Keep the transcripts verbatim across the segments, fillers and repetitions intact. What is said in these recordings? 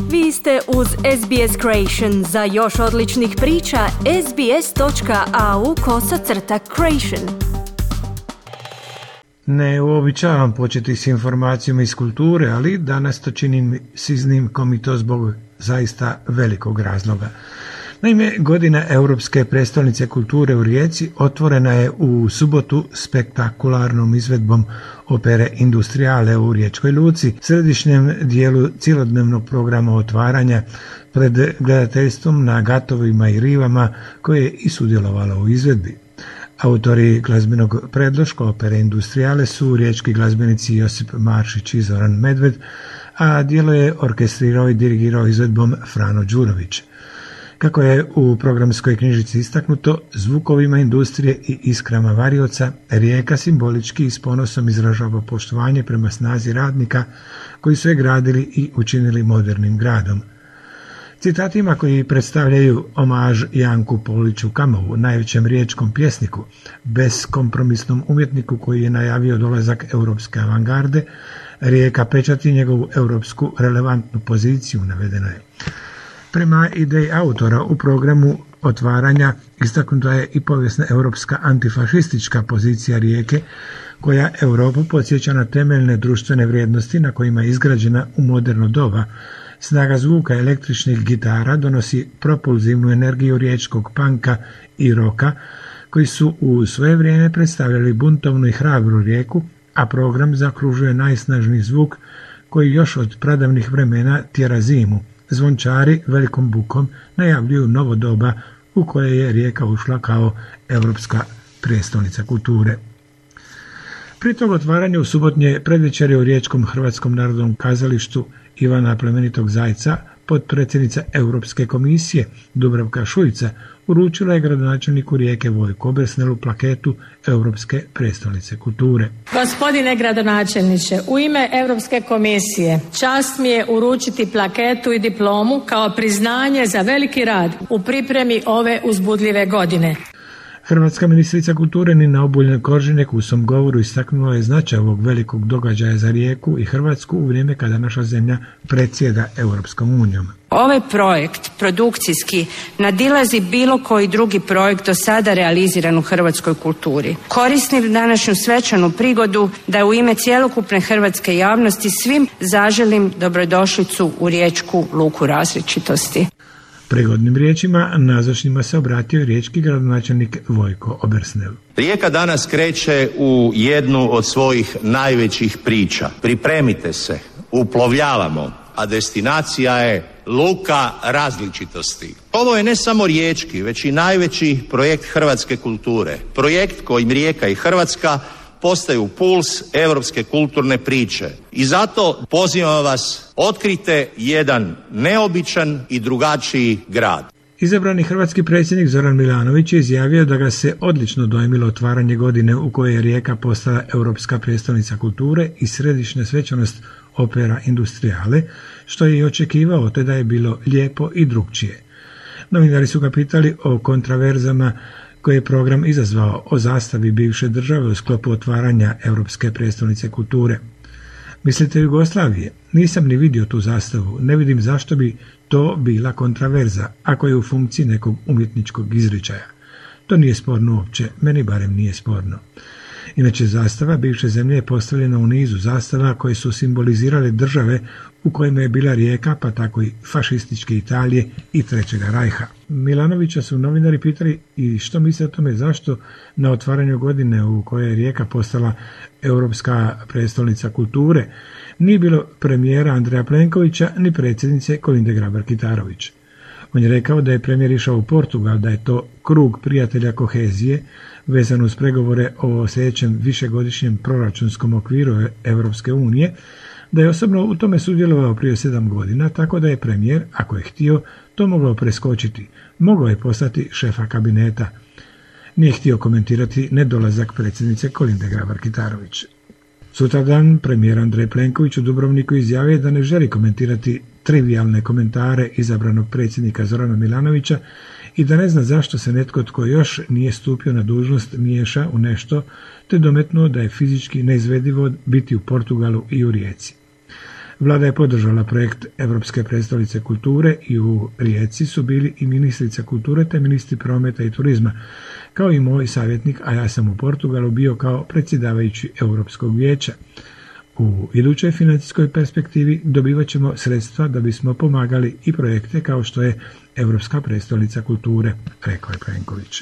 Vi ste uz S B S Creation. Za još odličnih priča, sbs.au kosacrta creation. Ne uobičavam početi s informacijama iz kulture, ali danas to činim s iznimkom i to zbog zaista velikog razloga. Naime, godina Europske prestolnice kulture u Rijeci otvorena je u subotu spektakularnom izvedbom opere Industriale u Riječkoj luci, središnjem dijelu cjelodnevnog programa otvaranja pred gledateljstvom na gatovima i rivama koje je i sudjelovalo u izvedbi. Autori glazbenog predloška opere Industriale su riječki glazbenici Josip Maršić i Zoran Medved, a djelo je orkestrirao i dirigirao izvedbom Frano Đurović. Kako je u programskoj knjižici istaknuto, zvukovima industrije i iskrama varioca, Rijeka simbolički i s ponosom izražava poštovanje prema snazi radnika koji su je gradili i učinili modernim gradom. Citatima koji predstavljaju omaž Janku Poliću Kamovu, najvećem riječkom pjesniku, beskompromisnom umjetniku koji je najavio dolazak europske avangarde, Rijeka pečati njegovu europsku relevantnu poziciju, navedeno je. Prema ideji autora u programu otvaranja istaknuta je i povijesna europska antifašistička pozicija Rijeke, koja Europu podsjeća na temeljne društvene vrijednosti na kojima je izgrađena u moderno doba. Snaga zvuka električnih gitara donosi propulzivnu energiju riječkog panka i roka, koji su u svoje vrijeme predstavljali buntovnu i hrabru Rijeku, a program zakružuje najsnažniji zvuk koji još od pradavnih vremena tjera zimu. Zvončari velikom bukom najavljuju novo doba u koje je Rijeka ušla kao europska prijestolnica kulture. Pri tog otvaranja u subotnje predvečerje u Riječkom Hrvatskom narodnom kazalištu Ivana Plemenitog Zajca, potpredsjednica Europske komisije Dubravka Šuica uručila je gradonačelniku Rijeke Vojku Obersnelu plaketu Europske prijestolnice kulture. Gospodine gradonačelniče, u ime Europske komisije čast mi je uručiti plaketu i diplomu kao priznanje za veliki rad u pripremi ove uzbudljive godine. Hrvatska ministrica kulture Nina Obuljen Koržinek u svom govoru istaknula je značaj ovog velikog događaja za Rijeku i Hrvatsku u vrijeme kada naša zemlja predsjeda Europskom unijom. Ovaj projekt produkcijski nadilazi bilo koji drugi projekt do sada realiziran u hrvatskoj kulturi. Koristim današnju svečanu prigodu da u ime cjelokupne hrvatske javnosti svim zaželim dobrodošlicu u Riječku luku različitosti. Prigodnim riječima nazočnima se obratio riječki gradonačelnik Vojko Obersnel. Rijeka danas kreće u jednu od svojih najvećih priča. Pripremite se, uplovljavamo, a destinacija je luka različitosti. Ovo je ne samo riječki, već i najveći projekt hrvatske kulture. Projekt kojim Rijeka i Hrvatska postaju puls europske kulturne priče. I zato pozivam vas, otkrite jedan neobičan i drugačiji grad. Izabrani hrvatski predsjednik Zoran Milanović je izjavio da ga se odlično dojmilo otvaranje godine u kojoj je Rijeka postala europska prijestolnica kulture i središnja svečanost opera Industriale, što je i očekivao, te da je bilo lijepo i drukčije. Novinari su ga pitali o kontraverzama koje je program izazvao, o zastavi bivše države u sklopu otvaranja Europske prijestolnice kulture. Mislite Jugoslavije? Nisam ni vidio tu zastavu, ne vidim zašto bi to bila kontraverza, ako je u funkciji nekog umjetničkog izričaja. To nije sporno uopće, meni barem nije sporno. Inače, zastava bivše zemlje je postavljena u nizu zastava koje su simbolizirale države u kojima je bila Rijeka, pa tako i fašističke Italije i Trećega rajha. Milanovića su novinari pitali i što misle o tome, zašto na otvaranju godine u kojoj je Rijeka postala europska prijestolnica kulture nije bilo premijera Andreja Plenkovića ni predsjednice Kolinde Grabar-Kitarović. On je rekao da je premijer išao u Portugal, da je to krug prijatelja kohezije vezan uz pregovore o sljedećem višegodišnjem proračunskom okviru Europske unije, da je osobno u tome sudjelovao prije sedam godina, tako da je premijer, ako je htio, to mogao preskočiti. Mogao je postati šefa kabineta. Nije htio komentirati nedolazak predsjednice Kolinde Grabar-Kitarović. Sutradan premijer Andrej Plenković u Dubrovniku izjavio da ne želi komentirati trivijalne komentare izabranog predsjednika Zorana Milanovića i da ne zna zašto se netko tko još nije stupio na dužnost miješa u nešto, te dometnuo da je fizički neizvedivo biti u Portugalu i u Rijeci. Vlada je podržala projekt Europske prestolnice kulture i u Rijeci su bili i ministrica kulture te ministri prometa i turizma, kao i moj savjetnik, a ja sam u Portugalu bio kao predsjedavajući Europskog vijeća. U idućoj financijskoj perspektivi dobivat ćemo sredstva da bismo pomagali i projekte kao što je Europska prestolnica kulture, rekao je Plenković.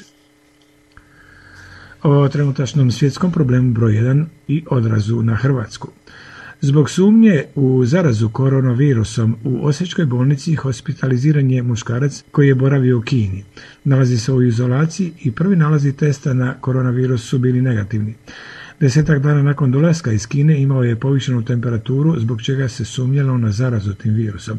O trenutačnom svjetskom problemu broj jedan i odrazu na Hrvatsku. Zbog sumnje u zarazu koronavirusom u Osječkoj bolnici hospitaliziran je muškarac koji je boravio u Kini. Nalazi se u izolaciji i prvi nalazi testa na koronavirus su bili negativni. Desetak dana nakon dolaska iz Kine imao je povišenu temperaturu zbog čega se sumnjalo na zarazu tim virusom.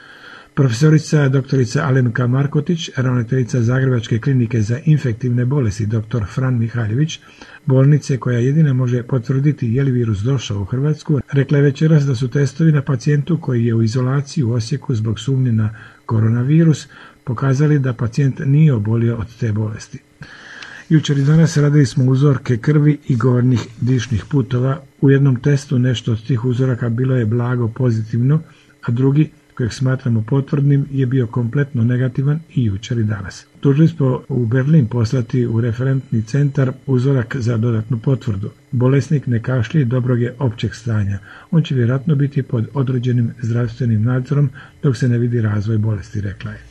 Profesorica doktorica Alemka Markotić, ravnateljica Zagrebačke klinike za infektivne bolesti dr. Fran Mihaljević, bolnice koja jedina može potvrditi je li virus došao u Hrvatsku, rekla je večeras da su testovi na pacijentu koji je u izolaciji u Osijeku zbog sumnje na koronavirus pokazali da pacijent nije obolio od te bolesti. Jučer i danas radili smo uzorke krvi i gornjih dišnih putova. U jednom testu nešto od tih uzoraka bilo je blago pozitivno, a drugi, kojeg smatramo potvrdnim, je bio kompletno negativan i jučer i danas. Tužili smo u Berlin poslati u referentni centar uzorak za dodatnu potvrdu. Bolesnik ne kašlje i dobrog je općeg stanja. On će vjerojatno biti pod određenim zdravstvenim nadzorom dok se ne vidi razvoj bolesti, rekla je.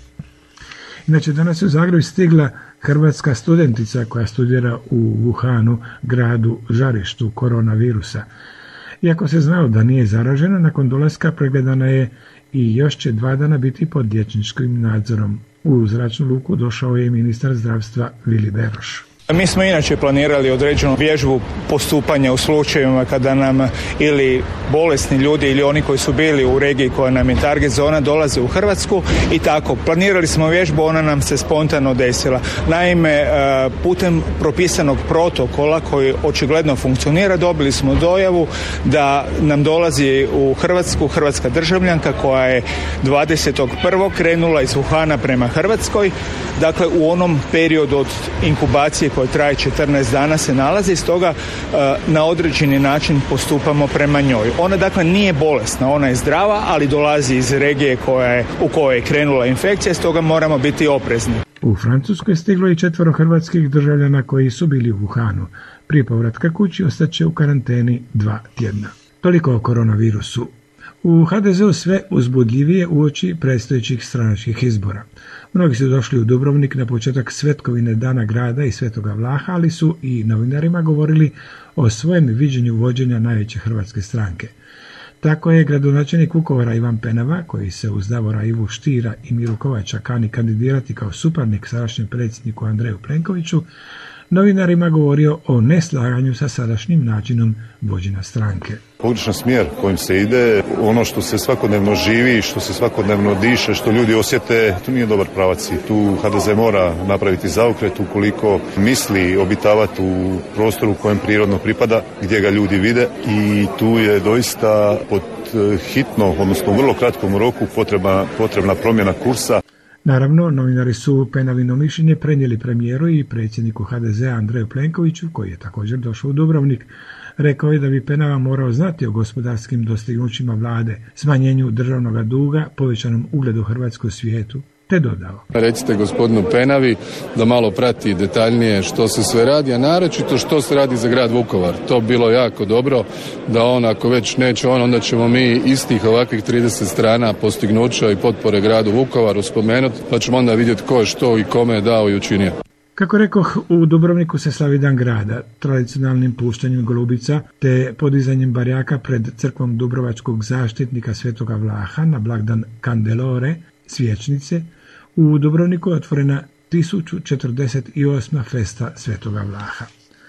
Inače, danas je u Zagreb stigla hrvatska studentica koja studira u Wuhanu, gradu žarištu koronavirusa. Iako se znao da nije zaražena, nakon dolaska pregledana je i još će dva dana biti pod liječničkim nadzorom. U zračnu luku došao je ministar zdravstva Vili Beroš. Mi smo inače planirali određenu vježbu postupanja u slučajevima kada nam ili bolesni ljudi ili oni koji su bili u regiji koja nam je target zona dolaze u Hrvatsku i tako. Planirali smo vježbu, ona nam se spontano desila. Naime, putem propisanog protokola koji očigledno funkcionira, dobili smo dojavu da nam dolazi u Hrvatsku hrvatska državljanka koja je dvadesetog prvog krenula iz Wuhana prema Hrvatskoj. Dakle, u onom periodu od inkubacije koja traje četrnaest dana se nalazi, stoga na određeni način postupamo prema njoj. Ona dakle nije bolesna, ona je zdrava, ali dolazi iz regije koja je, u kojoj je krenula infekcija, stoga moramo biti oprezni. U Francuskoj stiglo i četvero hrvatskih državljana koji su bili u Wuhanu. Prije povratka kući ostaće u karanteni dva tjedna. Toliko o koronavirusu. U ha de zeu sve uzbudljivije uoči predstojećih stranačkih izbora. Mnogi su došli u Dubrovnik na početak svetkovine Dana grada i Svetoga Vlaha, ali su i novinarima govorili o svojem viđenju vođenja najveće hrvatske stranke. Tako je gradonačelnik Vukovara Ivan Penava, koji se uz Davora Ivu Štira i Miru Kovača kani kandidirati kao suparnik sadašnjem predsjedniku Andreju Plenkoviću, novinarima govorio o neslaganju sa sadašnjim načinom vođenja stranke. Pogrešan smjer kojim se ide, ono što se svakodnevno živi, što se svakodnevno diše, što ljudi osjete, to nije dobar pravac i tu ha de ze mora napraviti zaokret ukoliko misli obitavati u prostoru kojem prirodno pripada, gdje ga ljudi vide, i tu je doista pod hitno, odnosno u vrlo kratkom roku potrebna, potrebna promjena kursa. Naravno, novinari su Penavino mišljenje prenijeli premijeru i predsjedniku ha de zea Andreju Plenkoviću, koji je također došao u Dubrovnik. Rekao je da bi Penava morao znati o gospodarskim dostignućima vlade, smanjenju državnog duga, povećanom ugledu Hrvatskoj u svijetu, te dodao. Recite gospodinu Penavi da malo prati detaljnije što se sve radi, a naročito što se radi za grad Vukovar. To bi bilo jako dobro, da on ako već neće on, onda ćemo mi istih ovakvih trideset strana postignuća i potpore gradu Vukovaru spomenuti, pa ćemo onda vidjeti ko je što i kome je dao i učinio. Kako rekoh, u Dubrovniku se slavi Dan grada, tradicionalnim puštanjem golubica te podizanjem barjaka pred crkvom dubrovačkog zaštitnika Svetoga Vlaha na blagdan Kandelore, svječnice. U Dubrovniku je otvorena tisuću četrdeset osma festa Svetoga Vlaha.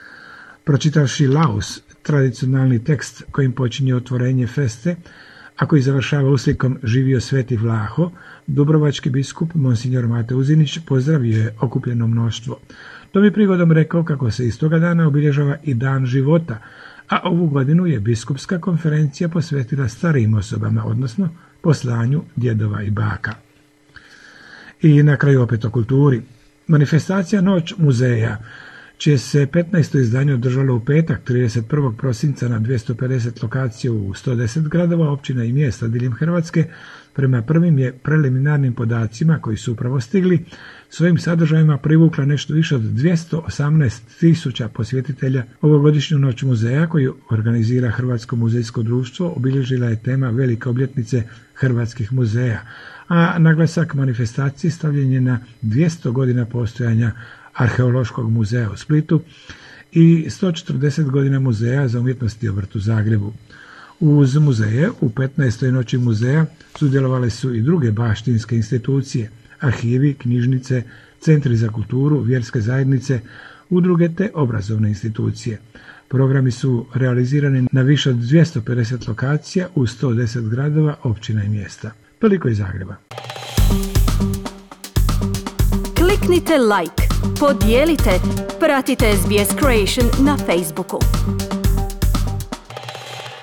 Pročitavši Laus, tradicionalni tekst kojim počinje otvorenje feste, a koji završava uslikom Živio Sveti Vlaho, dubrovački biskup Monsignor Mate Uzinić pozdravio je okupljeno mnoštvo. To bi prigodom rekao kako se iz toga dana obilježava i Dan života, a ovu godinu je biskupska konferencija posvetila starijim osobama, odnosno poslanju djedova i baka. I na kraju opet o kulturi. Manifestacija Noć muzeja čije se petnaesto izdanje održalo u petak trideset prvog prosinca na dvjesto pedeset lokacija u sto deset gradova, općina i mjesta diljem Hrvatske. Prema prvim je preliminarnim podacima koji su upravo stigli, svojim sadržajima privukla nešto više od dvjesto osamnaest tisuća posjetitelja. Ovogodišnju noć muzeja koju organizira Hrvatsko muzejsko društvo obilježila je tema velike obljetnice hrvatskih muzeja, a naglasak manifestacije stavljen je na dvjesto godina postojanja Arheološkog muzeja u Splitu i sto četrdeset godina Muzeja za umjetnost i obrt u Zagrebu. Uz muzeje u petnaestoj noći muzeja sudjelovale su i druge baštinske institucije, arhivi, knjižnice, centri za kulturu, vjerske zajednice, udruge te obrazovne institucije. Programi su realizirani na više od dvjesto pedeset lokacija u sto deset gradova, općina i mjesta. Toliko iz Zagreba. Kliknite like, podijelite, pratite S B S Creation na Facebooku.